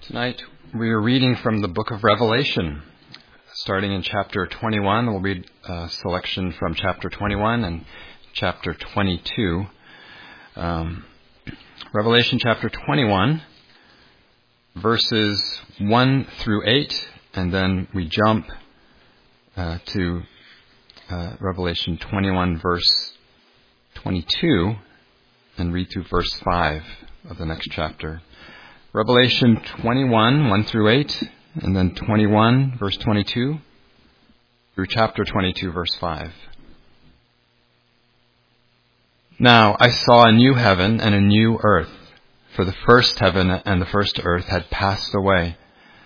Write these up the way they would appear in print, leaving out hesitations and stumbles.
Tonight we are reading from the book of Revelation. Starting in chapter 21, we'll read a selection from chapter 21 and chapter 22. Revelation chapter 21, verses 1 through 8, and then we jump to Revelation 21, verse 22, and read through verse 5 of the next chapter. Revelation 21, 1 through 8, and then 21, verse 22, through chapter 22, verse 5. Now I saw a new heaven and a new earth, for the first heaven and the first earth had passed away.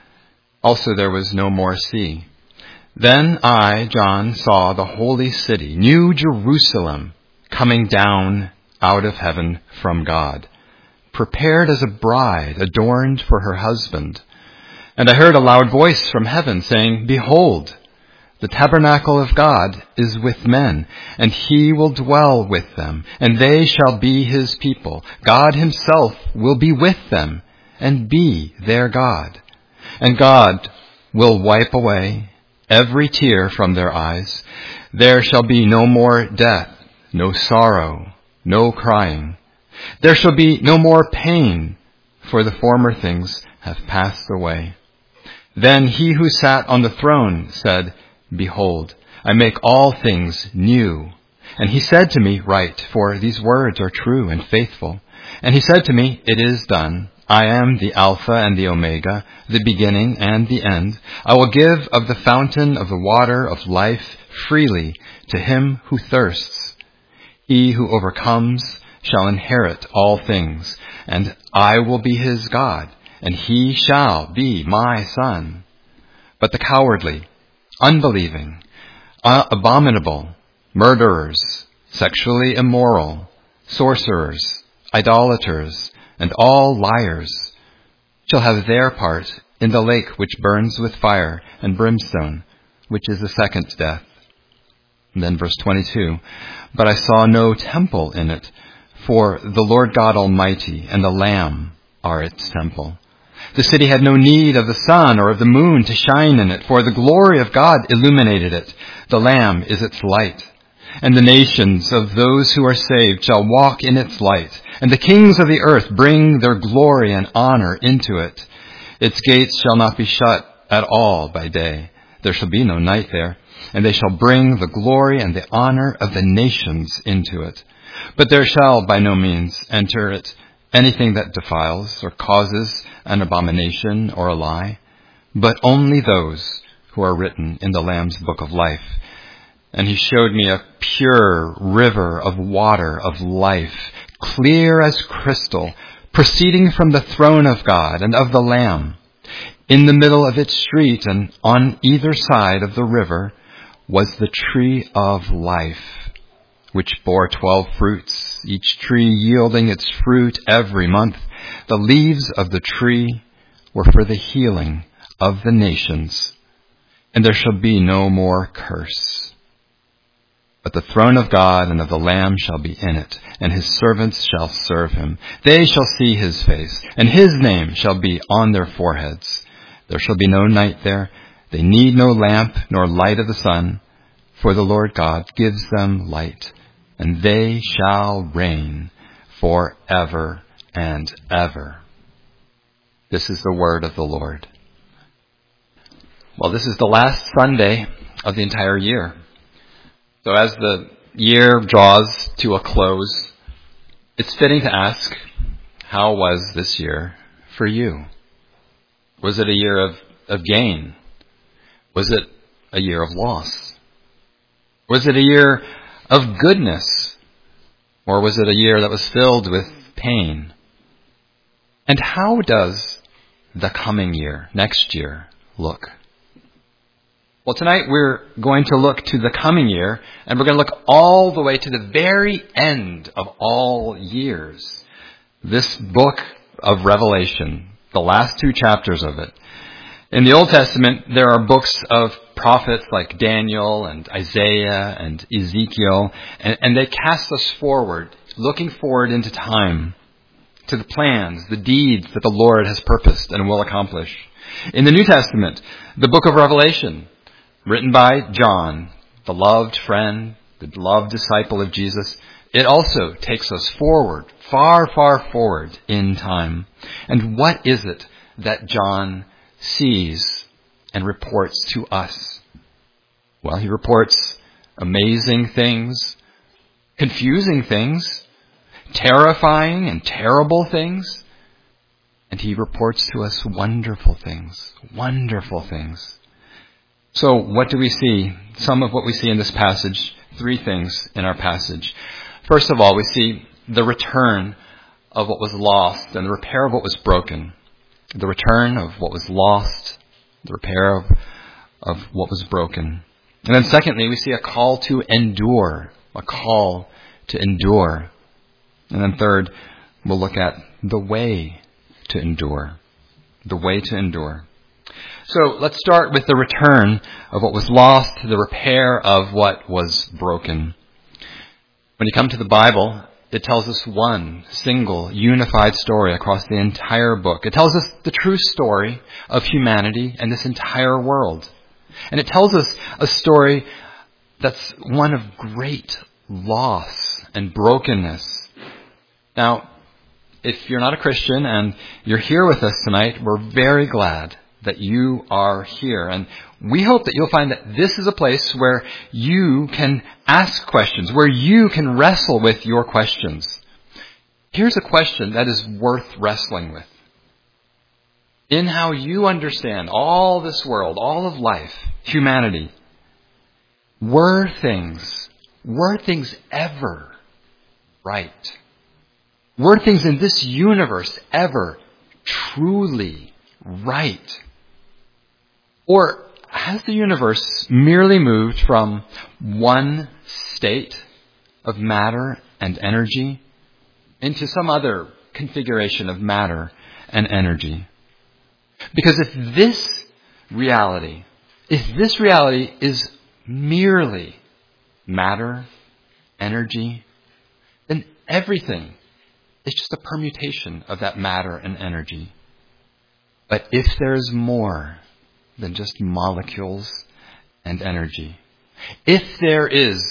Also there was no more sea. Then I, John, saw the holy city, New Jerusalem, coming down out of heaven from God, prepared as a bride adorned for her husband. And I heard a loud voice from heaven saying, Behold, the tabernacle of God is with men, and he will dwell with them, and they shall be his people. God himself will be with them and be their God. And God will wipe away every tear from their eyes. There shall be no more death, no sorrow, no crying. There shall be no more pain, for the former things have passed away. Then he who sat on the throne said, Behold, I make all things new. And he said to me, Write, for these words are true and faithful. And he said to me, It is done. I am the Alpha and the Omega, the beginning and the end. I will give of the fountain of the water of life freely to him who thirsts. He who overcomes shall inherit all things, and I will be his God, and he shall be my son. But the cowardly, unbelieving, abominable, murderers, sexually immoral, sorcerers, idolaters, and all liars shall have their part in the lake which burns with fire and brimstone, which is the second death. And then verse 22, But I saw no temple in it, for the Lord God Almighty and the Lamb are its temple. The city had no need of the sun or of the moon to shine in it, for the glory of God illuminated it. The Lamb is its light. And the nations of those who are saved shall walk in its light. And the kings of the earth bring their glory and honor into it. Its gates shall not be shut at all by day. There shall be no night there. And they shall bring the glory and the honor of the nations into it. But there shall by no means enter it anything that defiles or causes an abomination or a lie, but only those who are written in the Lamb's book of life. And he showed me a pure river of water of life, clear as crystal, proceeding from the throne of God and of the Lamb. In the middle of its street and on either side of the river was the tree of life, which bore 12 fruits, each tree yielding its fruit every month. The leaves of the tree were for the healing of the nations, and there shall be no more curse. But the throne of God and of the Lamb shall be in it, and his servants shall serve him. They shall see his face, and his name shall be on their foreheads. There shall be no night there. They need no lamp nor light of the sun, for the Lord God gives them light, and they shall reign forever and ever. This is the word of the Lord. Well, this is the last Sunday of the entire year. So as the year draws to a close, it's fitting to ask, how was this year for you? Was it a year of gain? Was it a year of loss? Was it a year of goodness? Or was it a year that was filled with pain? And how does the coming year, next year, look? Well, tonight we're going to look to the coming year, and we're going to look all the way to the very end of all years. This book of Revelation, the last 2 chapters of it. In the Old Testament, there are books of prophets like Daniel and Isaiah and Ezekiel, and they cast us forward, looking forward into time to the plans, the deeds that the Lord has purposed and will accomplish. In the New Testament, the book of Revelation, written by John, the loved friend, the beloved disciple of Jesus, it also takes us forward, far, far forward in time. And what is it that John sees and reports to us? Well, he reports amazing things, confusing things, terrifying and terrible things. And he reports to us wonderful things, wonderful things. So what do we see? Some of what we see in this passage, three things in our passage. First of all, we see the return of what was lost and the repair of what was broken. The return of what was lost, the repair of what was broken. And then secondly, we see a call to endure, a call to endure. And then third, we'll look at the way to endure, the way to endure. So let's start with the return of what was lost, the repair of what was broken. When you come to the Bible, it tells us one single, unified story across the entire book. It tells us the true story of humanity and this entire world. And it tells us a story that's one of great loss and brokenness. Now, if you're not a Christian and you're here with us tonight, we're very glad that you are here. And we hope that you'll find that this is a place where you can ask questions, where you can wrestle with your questions. Here's a question that is worth wrestling with. In how you understand all this world, all of life, humanity, were things ever right? Were things in this universe ever truly right? Or has the universe merely moved from one state of matter and energy into some other configuration of matter and energy? Because if this reality is merely matter, energy, then everything is just a permutation of that matter and energy. But if there's more than just molecules and energy, if there is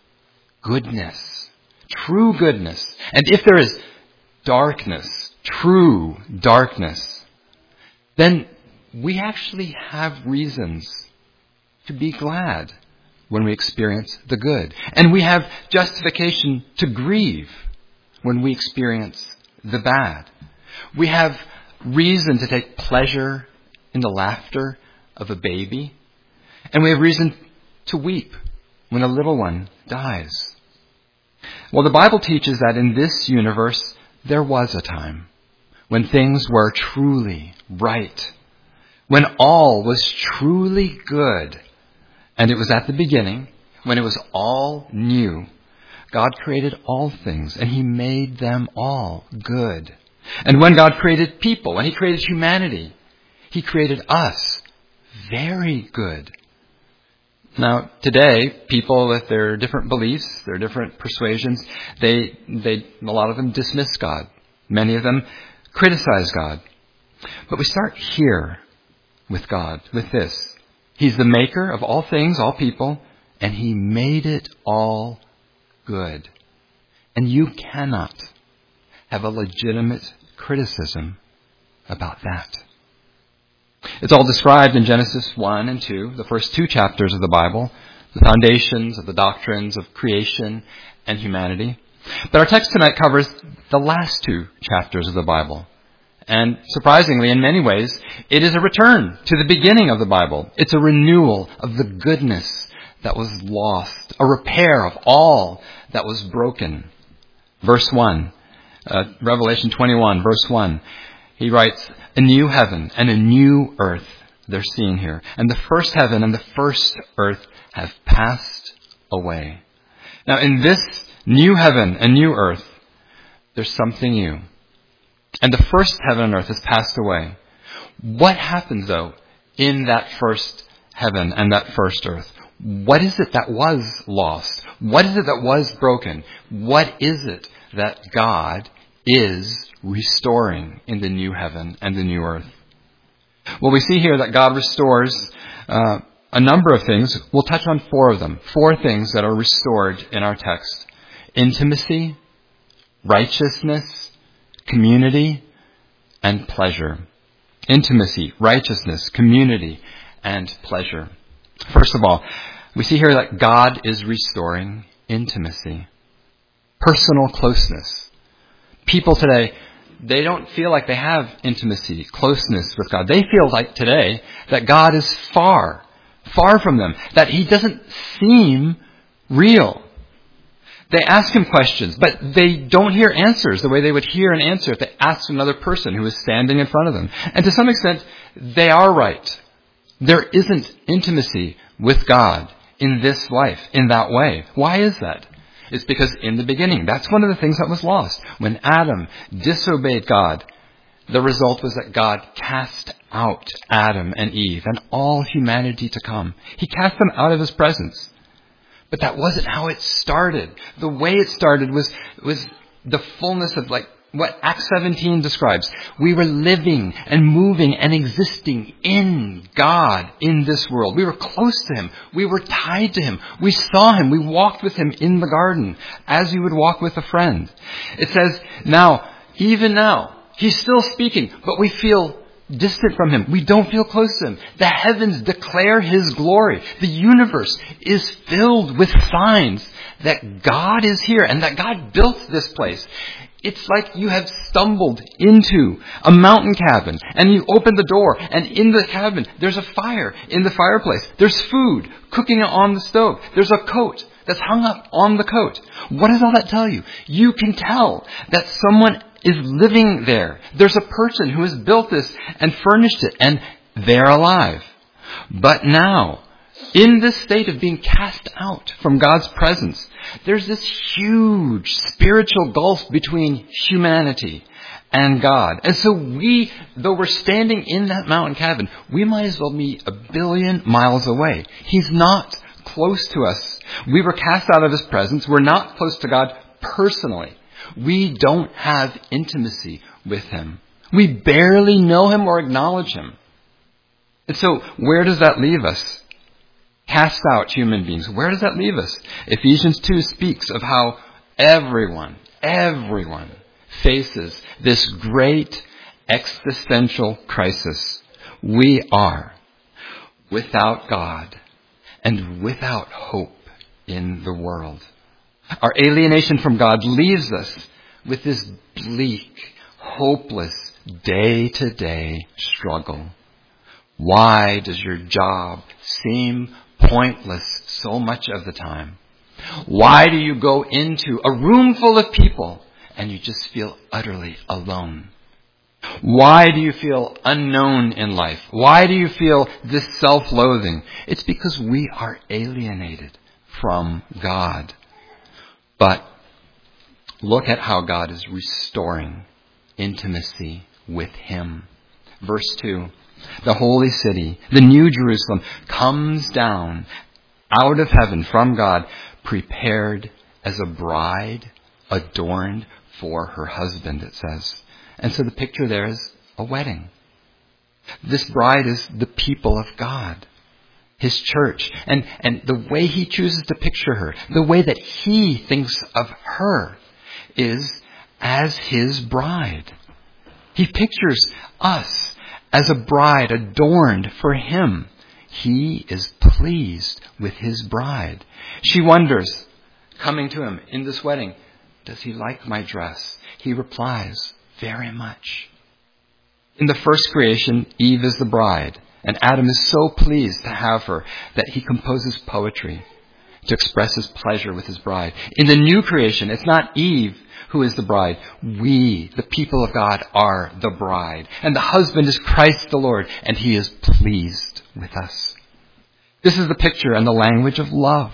goodness, true goodness, and if there is darkness, true darkness, then we actually have reasons to be glad when we experience the good. And we have justification to grieve when we experience the bad. We have reason to take pleasure in the laughter of a baby. And we have reason to weep when a little one dies. Well, the Bible teaches that in this universe, there was a time when things were truly right, when all was truly good. And it was at the beginning, when it was all new. God created all things, and He made them all good. And when God created people, when He created humanity, He created us very good. Now, today, people with their different beliefs, their different persuasions, a lot of them dismiss God. Many of them criticize God. But we start here with God, with this. He's the maker of all things, all people, and He made it all good. And you cannot have a legitimate criticism about that. It's all described in Genesis 1 and 2, the first two chapters of the Bible, the foundations of the doctrines of creation and humanity. But our text tonight covers the last two chapters of the Bible. And surprisingly, in many ways, it is a return to the beginning of the Bible. It's a renewal of the goodness that was lost, a repair of all that was broken. Verse 1, Revelation 21, verse 1, he writes, a new heaven and a new earth, they're seeing here. And the first heaven and the first earth have passed away. Now, in this new heaven and new earth, there's something new. And the first heaven and earth has passed away. What happens, though, in that first heaven and that first earth? What is it that was lost? What is it that was broken? What is it that God is restoring in the new heaven and the new earth. Well, we see here that God restores a number of things. We'll touch on 4 of them. 4 things that are restored in our text. Intimacy, righteousness, community, and pleasure. Intimacy, righteousness, community, and pleasure. First of all, we see here that God is restoring intimacy. Personal closeness. People today, they don't feel like they have intimacy, closeness with God. They feel like today that God is far from them, that He doesn't seem real. They ask Him questions, but they don't hear answers the way they would hear an answer if they asked another person who is standing in front of them. And to some extent, they are right. There isn't intimacy with God in this life, in that way. Why is that? It's because in the beginning, that's one of the things that was lost. When Adam disobeyed God, the result was that God cast out Adam and Eve and all humanity to come. He cast them out of His presence. But that wasn't how it started. The way it started was the fullness of like what Acts 17 describes. We were living and moving and existing in God in this world. We were close to Him. We were tied to Him. We saw Him. We walked with Him in the garden as you would walk with a friend. It says, even now, He's still speaking, but we feel distant from Him. We don't feel close to Him. The heavens declare His glory. The universe is filled with signs that God is here and that God built this place. It's like you have stumbled into a mountain cabin and you open the door and in the cabin there's a fire in the fireplace. There's food cooking on the stove. There's a coat that's hung up on the coat. What does all that tell you? You can tell that someone is living there. There's a person who has built this and furnished it and they're alive. But now, in this state of being cast out from God's presence, there's this huge spiritual gulf between humanity and God. And so though we're standing in that mountain cabin, we might as well be 1 billion miles away. He's not close to us. We were cast out of His presence. We're not close to God personally. We don't have intimacy with Him. We barely know Him or acknowledge Him. And so where does that leave us? Cast out human beings. Where does that leave us? Ephesians 2 speaks of how everyone faces this great existential crisis. We are without God and without hope in the world. Our alienation from God leaves us with this bleak, hopeless, day-to-day struggle. Why does your job seem pointless so much of the time? Why do you go into a room full of people and you just feel utterly alone? Why do you feel unknown in life? Why do you feel this self-loathing? It's because we are alienated from God. But look at how God is restoring intimacy with Him. Verse 2. The holy city, the new Jerusalem, comes down out of heaven from God, prepared as a bride adorned for her husband, it says. And so the picture there is a wedding. This bride is the people of God, His church. And the way He chooses to picture her, the way that He thinks of her, is as His bride. He pictures us as a bride adorned for Him. He is pleased with His bride. She wonders, coming to Him in this wedding, does He like my dress? He replies, very much. In the first creation, Eve is the bride, and Adam is so pleased to have her that he composes poetry to express his pleasure with his bride. In the new creation, it's not Eve who is the bride. We, the people of God, are the bride. And the husband is Christ the Lord, and He is pleased with us. This is the picture and the language of love.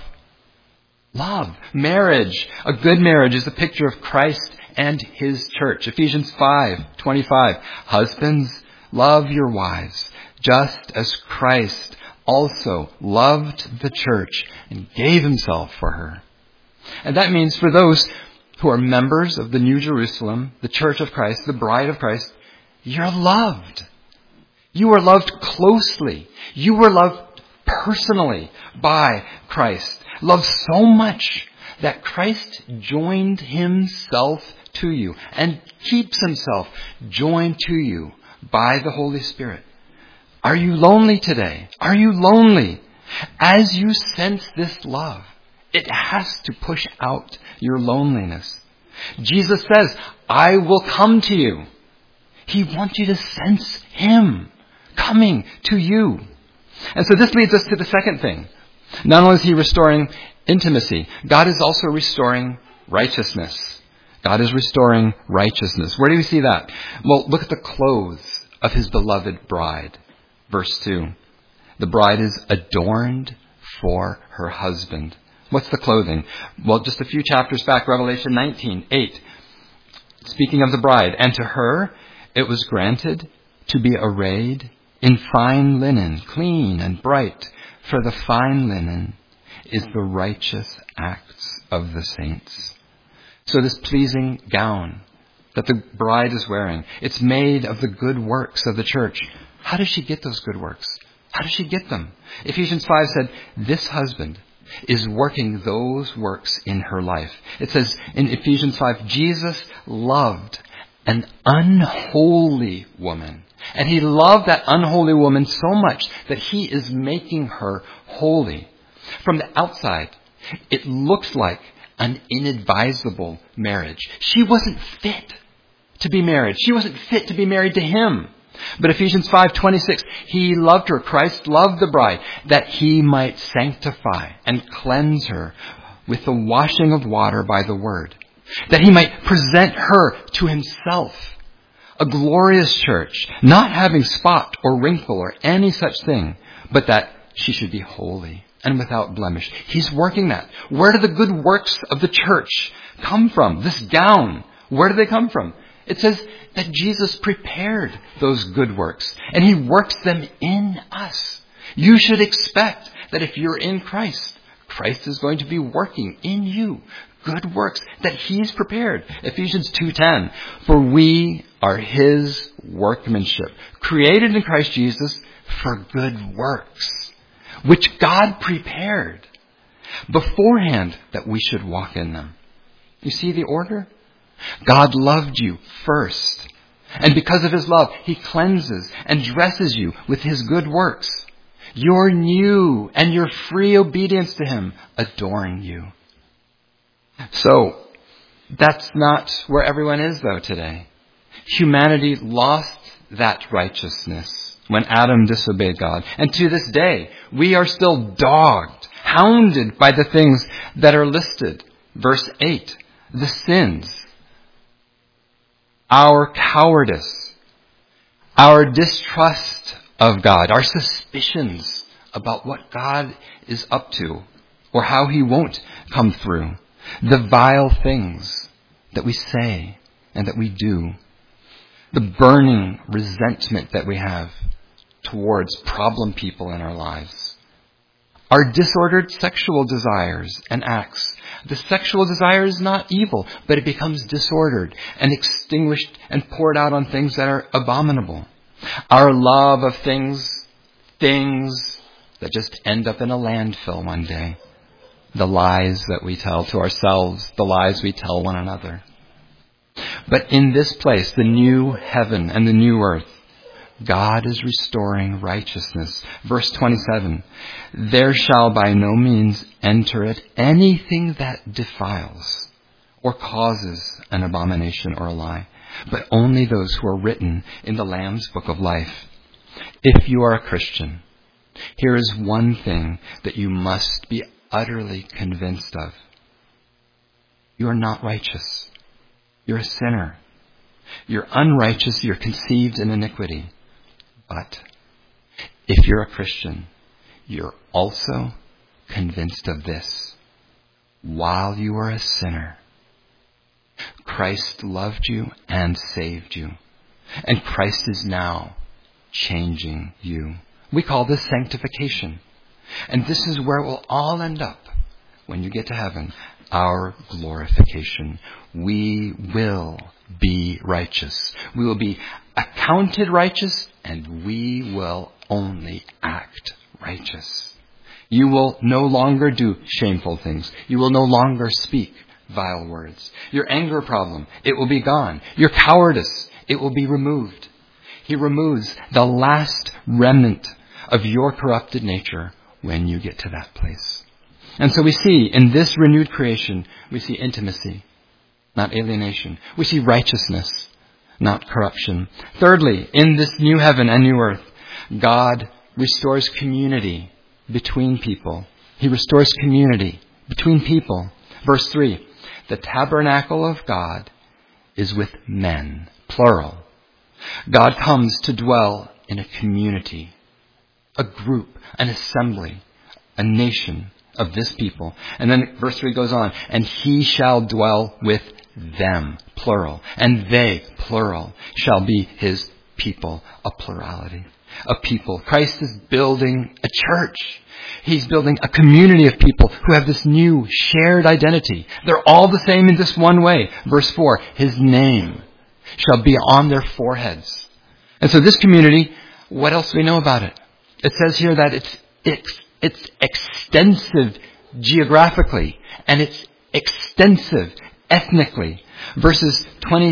Love. Marriage. A good marriage is the picture of Christ and His church. Ephesians 5:25. Husbands, love your wives, just as Christ also loved the church and gave Himself for her. And that means for those who are members of the New Jerusalem, the Church of Christ, the bride of Christ, you're loved. You are loved closely. You were loved personally by Christ. Loved so much that Christ joined himself to you and keeps himself joined to you by the Holy Spirit. Are you lonely today? Are you lonely? As you sense this love, it has to push out your loneliness. Jesus says, I will come to you. He wants you to sense him coming to you. And so this leads us to the second thing. Not only is he restoring intimacy, God is also restoring righteousness. God is restoring righteousness. Where do we see that? Well, look at the clothes of his beloved bride. Verse 2. The bride is adorned for her husband. What's the clothing? Well, just a few chapters back, Revelation 19:8. Speaking of the bride, and to her it was granted to be arrayed in fine linen, clean and bright, for the fine linen is the righteous acts of the saints. So this pleasing gown that the bride is wearing, it's made of the good works of the church. How does she get those good works? How does she get them? Ephesians 5 said, this husband is working those works in her life. It says in Ephesians 5, Jesus loved an unholy woman. And he loved that unholy woman so much that he is making her holy. From the outside, it looks like an inadvisable marriage. She wasn't fit to be married. She wasn't fit to be married to him. But Ephesians 5:26, he loved her, Christ loved the bride, that he might sanctify and cleanse her with the washing of water by the word, that he might present her to himself, a glorious church, not having spot or wrinkle or any such thing, but that she should be holy and without blemish. He's working that. Where do the good works of the church come from? This gown, where do they come from? It says that Jesus prepared those good works and he works them in us. You should expect that if you're in Christ, Christ is going to be working in you good works that he's prepared. Ephesians 2:10, for we are his workmanship, created in Christ Jesus for good works, which God prepared beforehand that we should walk in them. You see the order? God loved you first. And because of his love, he cleanses and dresses you with his good works. Your new and your free obedience to him adorn you. So, that's not where everyone is though today. Humanity lost that righteousness when Adam disobeyed God. And to this day, we are still dogged, hounded by the things that are listed. Verse 8, the sins, our cowardice, our distrust of God, our suspicions about what God is up to or how he won't come through, the vile things that we say and that we do, the burning resentment that we have towards problem people in our lives, our disordered sexual desires and acts. The sexual desire is not evil, but it becomes disordered and extinguished and poured out on things that are abominable. Our love of things that just end up in a landfill one day. The lies that we tell to ourselves, the lies we tell one another. But in this place, the new heaven and the new earth, God is restoring righteousness. Verse 27, there shall by no means enter it anything that defiles or causes an abomination or a lie, but only those who are written in the Lamb's book of life. If you are a Christian, here is one thing that you must be utterly convinced of. You are not righteous. You're a sinner. You're unrighteous. You're conceived in iniquity. But if you're a Christian, you're also convinced of this. While you were a sinner, Christ loved you and saved you. And Christ is now changing you. We call this sanctification. And this is where it will all end up when you get to heaven. our glorification. We will be righteous. We will be accounted righteous, and we will only act righteous. You will no longer do shameful things. You will no longer speak vile words. Your anger problem, it will be gone. Your cowardice, it will be removed. He removes the last remnant of your corrupted nature when you get to that place. And so we see in this renewed creation, we see intimacy, not alienation. We see righteousness, not corruption. Thirdly, in this new heaven and new earth, God restores community between people. He restores community between people. Verse 3, the tabernacle of God is with men, plural. God comes to dwell in a community, a group, an assembly, a nation of this people. And then verse 3 goes on, and he shall dwell with them, plural, and they, plural, shall be his people, a plurality of people. Christ is building a church. He's building a community of people who have this new shared identity. They're all the same in this one way. Verse 4, his name shall be on their foreheads. And so this community, what else do we know about it? It says here that it's extensive geographically, and it's extensive ethnically. Verses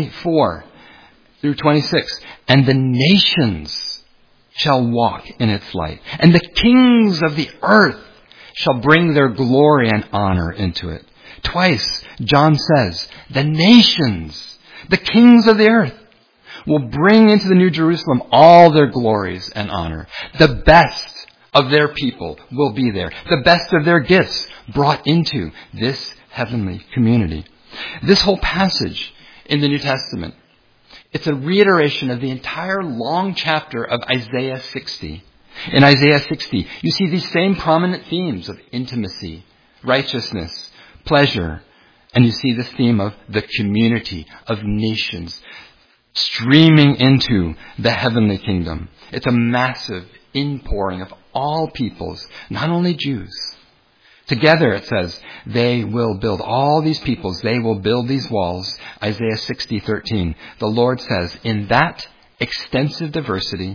24 through 26, and the nations shall walk in its light, and the kings of the earth shall bring their glory and honor into it. Twice, John says, the nations, the kings of the earth, will bring into the New Jerusalem all their glories and honor. The best of their people will be there. The best of their gifts brought into this heavenly community. This whole passage in the New Testament, it's a reiteration of the entire long chapter of Isaiah 60. In Isaiah 60, you see these same prominent themes of intimacy, righteousness, pleasure, and you see this theme of the community of nations streaming into the heavenly kingdom. It's a massive inpouring of all peoples, not only Jews. Together, it says, they will build, all these peoples, they will build these walls. Isaiah 60:13. The Lord says, in that extensive diversity,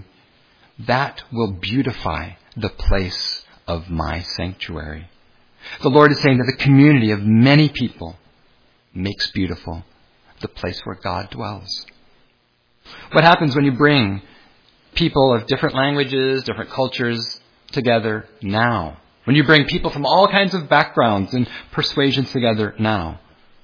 that will beautify the place of my sanctuary. The Lord is saying that the community of many people makes beautiful the place where God dwells. What happens when you bring people of different languages, different cultures together now? When you bring people from all kinds of backgrounds and persuasions together now?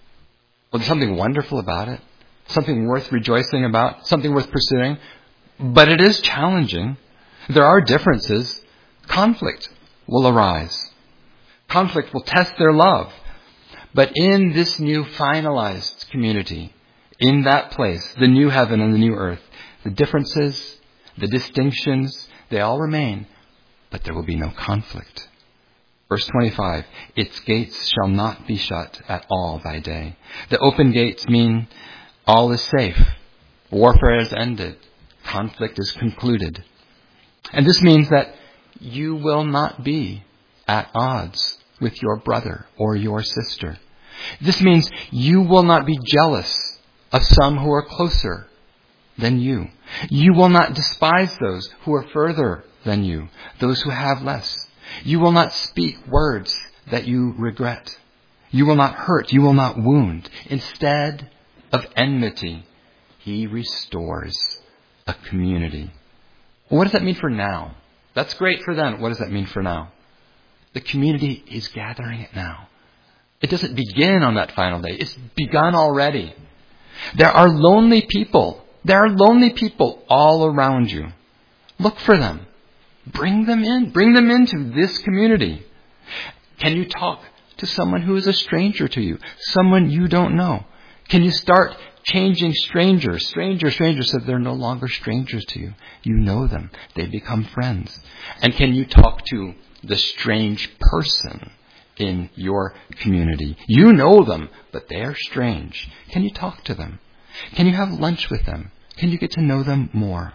Well, there's something wonderful about it. Something worth rejoicing about. Something worth pursuing. But it is challenging. There are differences. Conflict will arise. Conflict will test their love. But in this new finalized community, in that place, the new heaven and the new earth, the differences, the distinctions, they all remain, but there will be no conflict. Verse 25, its gates shall not be shut at all thy day. The open gates mean all is safe. Warfare is ended. Conflict is concluded. And this means that you will not be at odds with your brother or your sister. This means you will not be jealous of some who are closer than you. You will not despise those who are further than you, those who have less. You will not speak words that you regret. You will not hurt. You will not wound. Instead of enmity, he restores a community. Well, what does that mean for now? That's great for them. What does that mean for now? The community is gathering it now. It doesn't begin on that final day. It's begun already. There are lonely people. There are lonely people all around you. Look for them. Bring them in. Bring them into this community. Can you talk to someone who is a stranger to you? Someone you don't know? Can you start changing strangers so they're no longer strangers to you? You know them. They become friends. And can you talk to the strange person in your community? You know them, but they're strange. Can you talk to them? Can you have lunch with them? Can you get to know them more?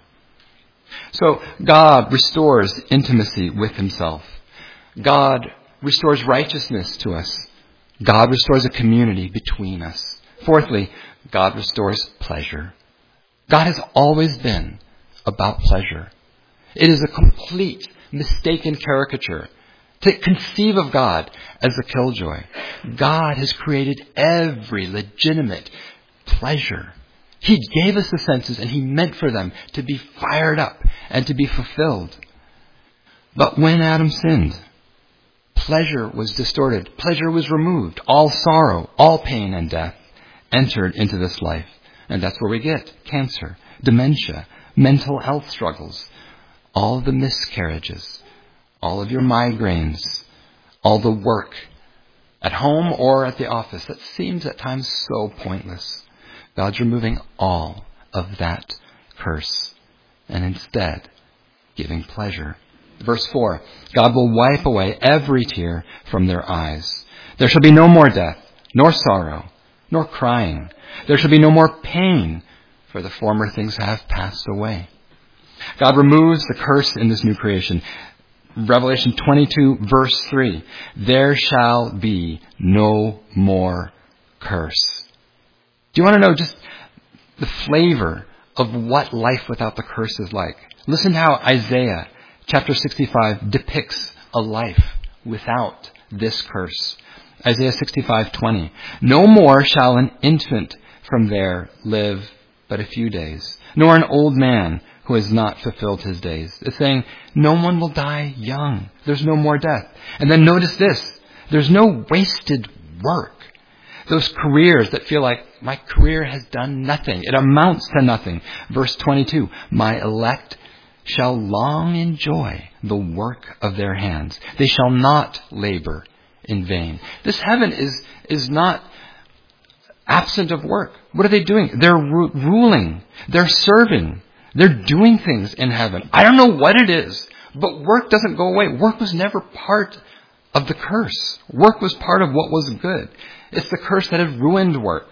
So God restores intimacy with himself. God restores righteousness to us God restores a community between us. Fourthly, God restores pleasure. God has always been about pleasure. It is a complete mistaken caricature to conceive of God as a killjoy. God has created every legitimate pleasure. He gave us the senses, and He meant for them to be fired up and to be fulfilled. But when Adam sinned, pleasure was distorted. Pleasure was removed. All sorrow, all pain and death entered into this life. And that's where we get cancer, dementia, mental health struggles, all the miscarriages, all of your migraines, all the work at home or at the office that seems at times so pointless. God's removing all of that curse and instead giving pleasure. Verse 4, God will wipe away every tear from their eyes. There shall be no more death, nor sorrow, nor crying. There shall be no more pain, for the former things have passed away. God removes the curse in this new creation. Revelation 22, verse 3, there shall be no more curse. Do you want to know just the flavor of what life without the curse is like? Listen to how Isaiah chapter 65 depicts a life without this curse. Isaiah 65:20. No more shall an infant from there live but a few days, nor an old man who has not fulfilled his days. It's saying no one will die young. There's no more death. And then notice this. There's no wasted work. Those careers that feel like my career has done nothing. It amounts to nothing. Verse 22. My elect shall long enjoy the work of their hands. They shall not labor in vain. This heaven is not absent of work. What are they doing? They're ruling. They're serving. They're doing things in heaven. I don't know what it is, but work doesn't go away. Work was never part of the curse. Work was part of what was good. It's the curse that had ruined work.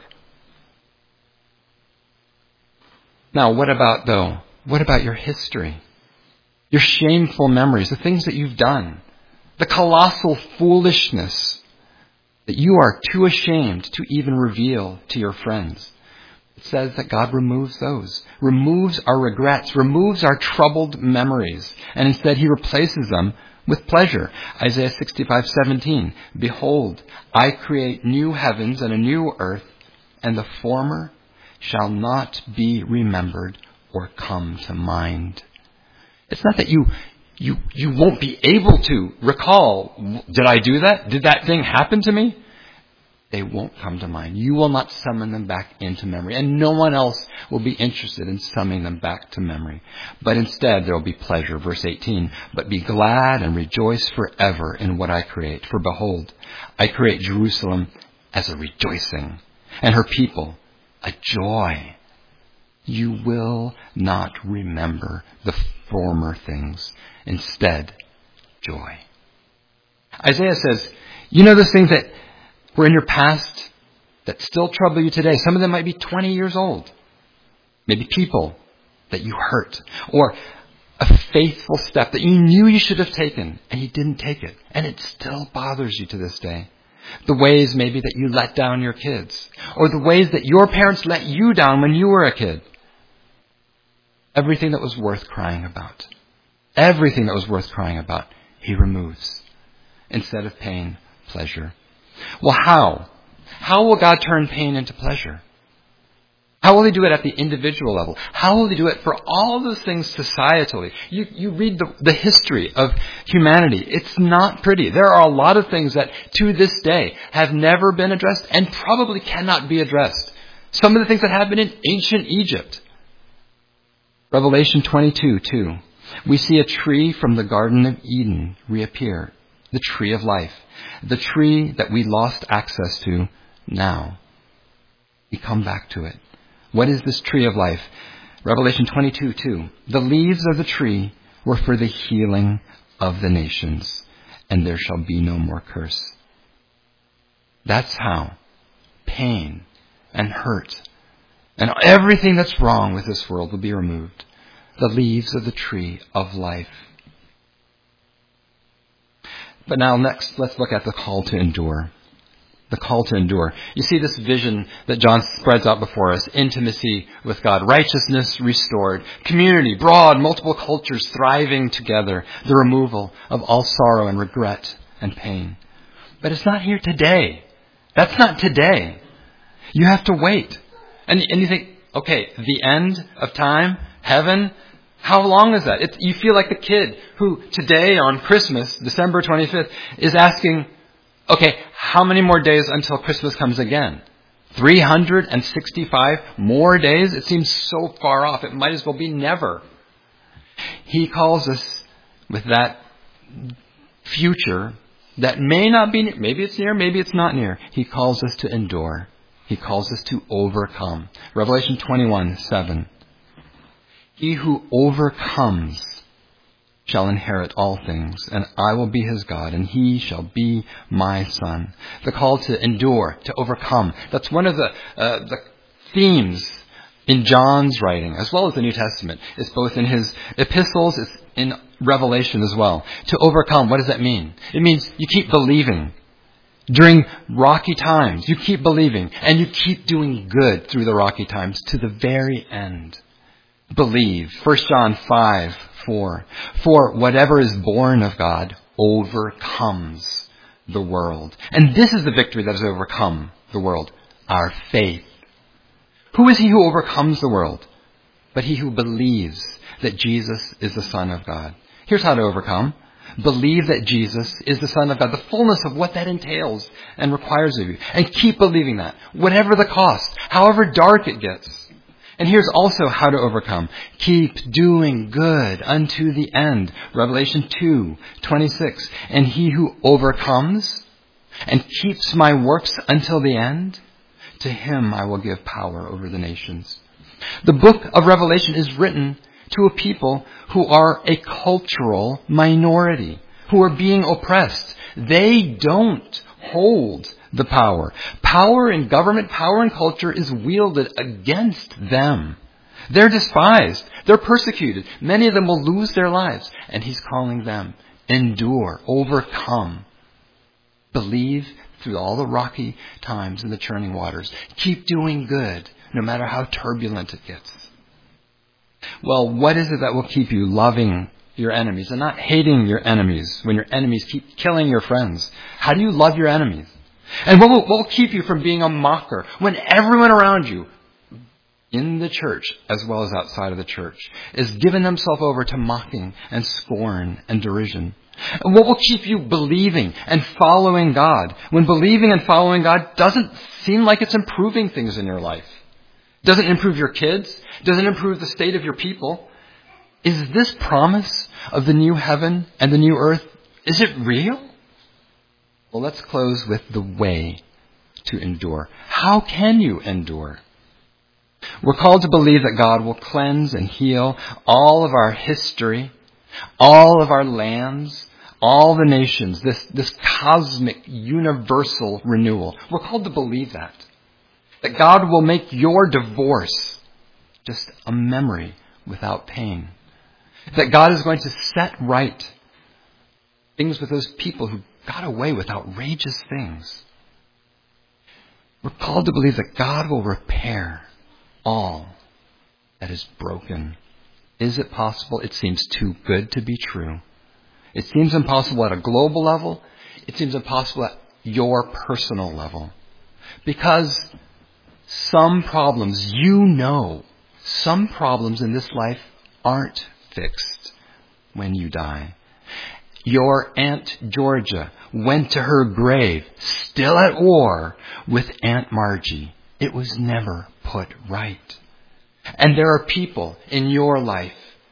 Now, what about your history? Your shameful memories, the things that you've done, the colossal foolishness that you are too ashamed to even reveal to your friends. It says that God removes those, removes our regrets, removes our troubled memories, and instead He replaces them with pleasure. Isaiah 65:17. Behold, I create new heavens and a new earth, and the former shall not be remembered or come to mind. It's not that you won't be able to recall, did I do that? Did that thing happen to me? They won't come to mind. You will not summon them back into memory. And no one else will be interested in summoning them back to memory. But instead there will be pleasure. Verse 18. But be glad and rejoice forever in what I create. For behold, I create Jerusalem as a rejoicing, and her people a joy. You will not remember the former things. Instead, joy. Isaiah says, you know those things that were in your past that still trouble you today? Some of them might be 20 years old. Maybe people that you hurt. Or a faithful step that you knew you should have taken and you didn't take it. And it still bothers you to this day. The ways maybe that you let down your kids. Or the ways that your parents let you down when you were a kid. Everything that was worth crying about. Everything that was worth crying about, He removes. Instead of pain, pleasure. Well, how? How will God turn pain into pleasure? How will He do it at the individual level? How will He do it for all those things societally? You read the history of humanity. It's not pretty. There are a lot of things that to this day have never been addressed and probably cannot be addressed. Some of the things that happened in ancient Egypt. Revelation 22:2. We see a tree from the Garden of Eden reappear. The tree of life. The tree that we lost access to now. We come back to it. What is this tree of life? Revelation 22:2. The leaves of the tree were for the healing of the nations, and there shall be no more curse. That's how pain and hurt and everything that's wrong with this world will be removed. The leaves of the tree of life. But now next, let's look at the call to endure. The call to endure. You see this vision that John spreads out before us. Intimacy with God. Righteousness restored. Community, broad, multiple cultures thriving together. The removal of all sorrow and regret and pain. But it's not here today. That's not today. You have to wait. And you think, okay, the end of time, heaven, how long is that? You feel like the kid who today on Christmas, December 25th, is asking, okay, how many more days until Christmas comes again? 365 more days? It seems so far off. It might as well be never. He calls us with that future that may not be near. Maybe it's near, maybe it's not near. He calls us to endure. He calls us to overcome. Revelation 21:7. He who overcomes shall inherit all things, and I will be his God, and he shall be my son. The call to endure, to overcome. That's one of the themes in John's writing, as well as the New Testament. It's both in his epistles, it's in Revelation as well. To overcome, what does that mean? It means you keep believing. During rocky times, you keep believing, and you keep doing good through the rocky times to the very end. Believe. 1 John 5:4. For whatever is born of God overcomes the world. And this is the victory that has overcome the world. Our faith. Who is he who overcomes the world? But he who believes that Jesus is the Son of God. Here's how to overcome. Believe that Jesus is the Son of God. The fullness of what that entails and requires of you. And keep believing that. Whatever the cost. However dark it gets. And here's also how to overcome. Keep doing good unto the end. Revelation 2:26. And he who overcomes and keeps my works until the end, to him I will give power over the nations. The book of Revelation is written to a people who are a cultural minority, who are being oppressed. They don't hold the power. Power in government, power in culture is wielded against them. They're despised. They're persecuted. Many of them will lose their lives. And he's calling them, endure, overcome. Believe through all the rocky times and the churning waters. Keep doing good, no matter how turbulent it gets. Well, what is it that will keep you loving your enemies and not hating your enemies when your enemies keep killing your friends? How do you love your enemies? And what will keep you from being a mocker when everyone around you, in the church as well as outside of the church, is giving themselves over to mocking and scorn and derision? And what will keep you believing and following God when believing and following God doesn't seem like it's improving things in your life? Doesn't improve your kids? Doesn't improve the state of your people? Is this promise of the new heaven and the new earth, is it real? Well, let's close with the way to endure. How can you endure? We're called to believe that God will cleanse and heal all of our history, all of our lands, all the nations, this cosmic, universal renewal. We're called to believe that. That God will make your divorce just a memory without pain. That God is going to set right things with those people who got away with outrageous things. We're called to believe that God will repair all that is broken. Is it possible? It seems too good to be true. It seems impossible at a global level. It seems impossible at your personal level. Because some problems, some problems in this life aren't fixed when you die. Your Aunt Georgia went to her grave, still at war, with Aunt Margie. It was never put right. And there are people in your life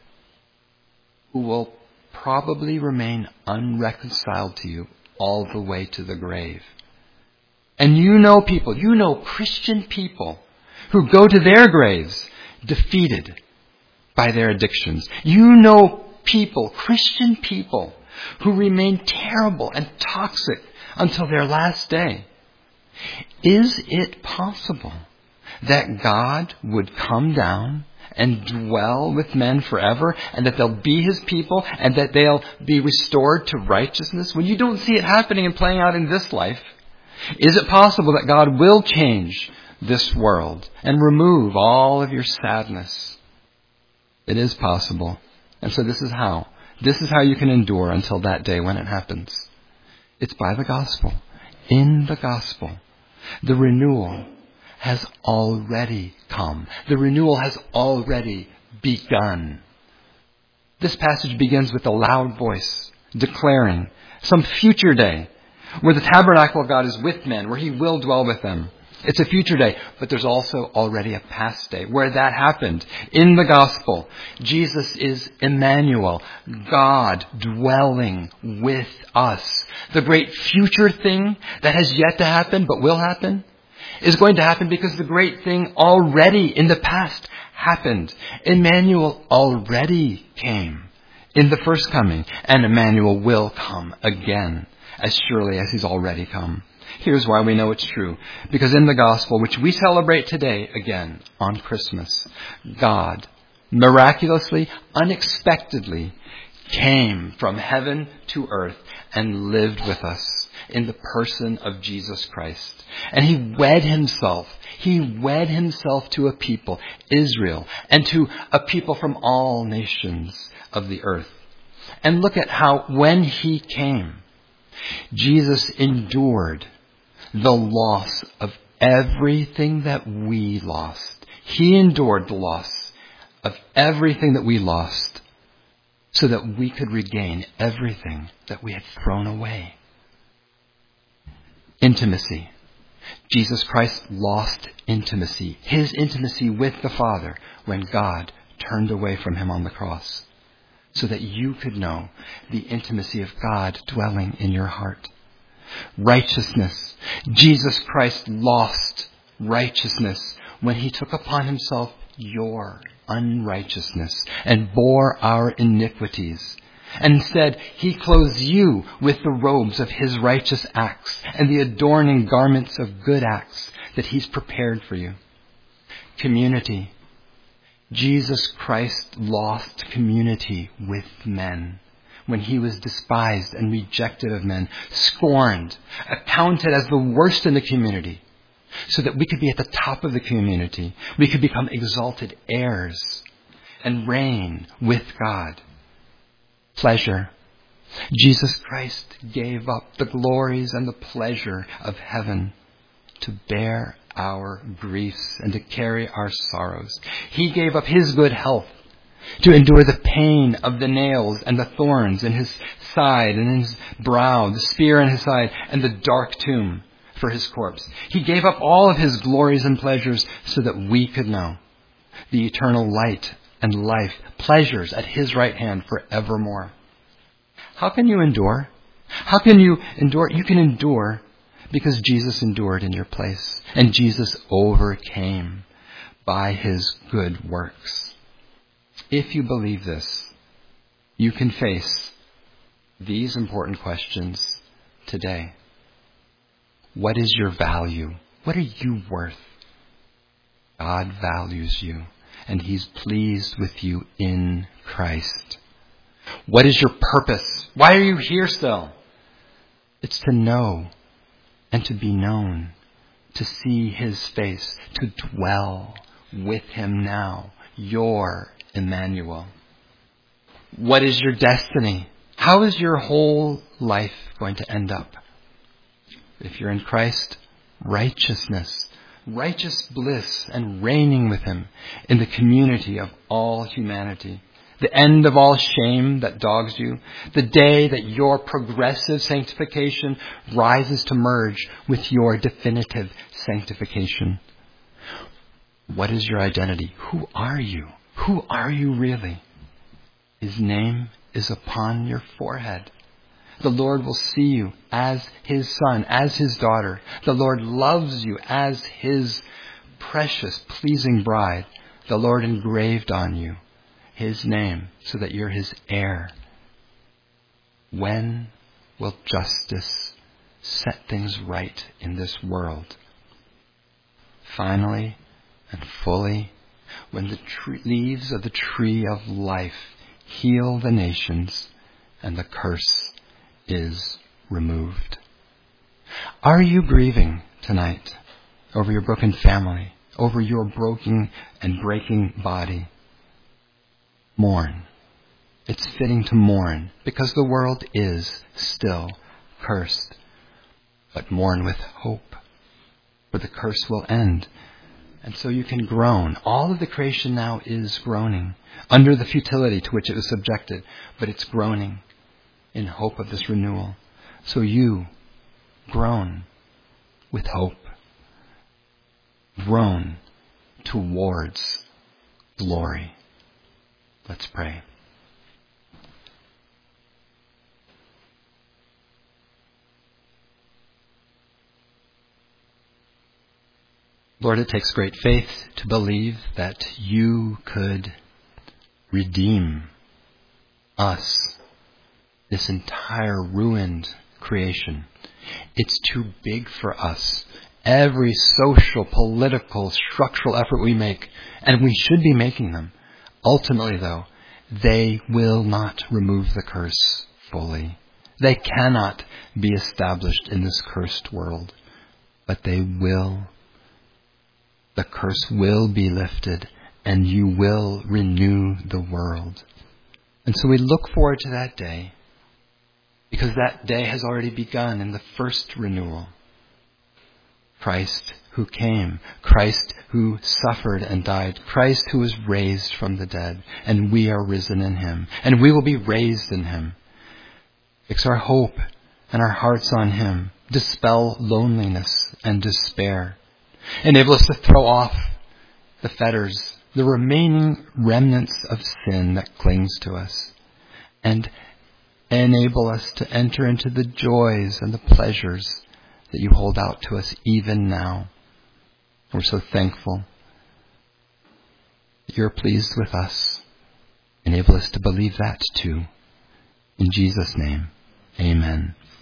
who will probably remain unreconciled to you all the way to the grave. And you know Christian people who go to their graves defeated by their addictions. You know people, Christian people, who remain terrible and toxic until their last day. Is it possible that God would come down and dwell with men forever, and that they'll be his people, and that they'll be restored to righteousness? When you don't see it happening and playing out in this life, Is it possible that God will change this world and remove all of your sadness? It is possible. And so this is how. This is how you can endure until that day when it happens. It's by the gospel. In the gospel, the renewal has already come. The renewal has already begun. This passage begins with a loud voice declaring some future day where the tabernacle of God is with men, where he will dwell with them. It's a future day, but there's also already a past day where that happened. In the gospel, Jesus is Emmanuel, God dwelling with us. The great future thing that has yet to happen, but will happen, is going to happen because the great thing already in the past happened. Emmanuel already came in the first coming, and Emmanuel will come again as surely as he's already come. Here's why we know it's true. Because in the gospel, which we celebrate today again on Christmas, God miraculously, unexpectedly came from heaven to earth and lived with us in the person of Jesus Christ. And he wed himself to a people, Israel, and to a people from all nations of the earth. And look at how when he came, Jesus endured the loss of everything that we lost. He endured the loss of everything that we lost so that we could regain everything that we had thrown away. Intimacy. Jesus Christ lost intimacy, his intimacy with the Father, when God turned away from him on the cross, so that you could know the intimacy of God dwelling in your heart. Righteousness. Jesus Christ lost righteousness when he took upon himself your unrighteousness and bore our iniquities. And instead, he clothes you with the robes of his righteous acts and the adorning garments of good acts that he's prepared for you. Community. Jesus Christ lost community with men when he was despised and rejected of men, scorned, accounted as the worst in the community, so that we could be at the top of the community. We could become exalted heirs and reign with God. Pleasure. Jesus Christ gave up the glories and the pleasure of heaven to bear our griefs and to carry our sorrows. He gave up his good health to endure the pain of the nails and the thorns in his side and in his brow, the spear in his side, and the dark tomb for his corpse. He gave up all of his glories and pleasures so that we could know the eternal light and life, pleasures at his right hand forevermore. How can you endure? How can you endure? You can endure because Jesus endured in your place, and Jesus overcame by his good works. If you believe this, you can face these important questions today. What is your value? What are you worth? God values you, and he's pleased with you in Christ. What is your purpose? Why are you here still? It's to know and to be known, to see his face, to dwell with him now, your Emmanuel. What is your destiny? How is your whole life going to end up? If you're in Christ, righteousness, righteous bliss, and reigning with him in the community of all humanity. The end of all shame that dogs you. The day that your progressive sanctification rises to merge with your definitive sanctification. What is your identity? Who are you? Who are you really? His name is upon your forehead. The Lord will see you as his son, as his daughter. The Lord loves you as his precious, pleasing bride. The Lord engraved on you his name so that you're his heir. When will justice set things right in this world? Finally and fully, when the leaves of the tree of life heal the nations and the curse is removed. Are you grieving tonight over your broken family, over your broken and breaking body? Mourn. It's fitting to mourn because the world is still cursed. But mourn with hope, for the curse will end. And so you can groan. All of the creation now is groaning under the futility to which it was subjected, but it's groaning in hope of this renewal. So you groan with hope. Groan towards glory. Let's pray. Lord, it takes great faith to believe that you could redeem us, this entire ruined creation. It's too big for us. Every social, political, structural effort we make, and we should be making them, ultimately, though, they will not remove the curse fully. They cannot be established in this cursed world, but they will. The curse will be lifted, and you will renew the world. And so we look forward to that day, because that day has already begun in the first renewal. Christ who came, Christ who suffered and died, Christ who was raised from the dead, and we are risen in him, and we will be raised in him. Fix our hope and our hearts on him. Dispel loneliness and despair. Enable us to throw off the fetters, the remaining remnants of sin that clings to us, and enable us to enter into the joys and the pleasures that you hold out to us even now. We're so thankful that you're pleased with us. Enable us to believe that too. In Jesus' name, amen.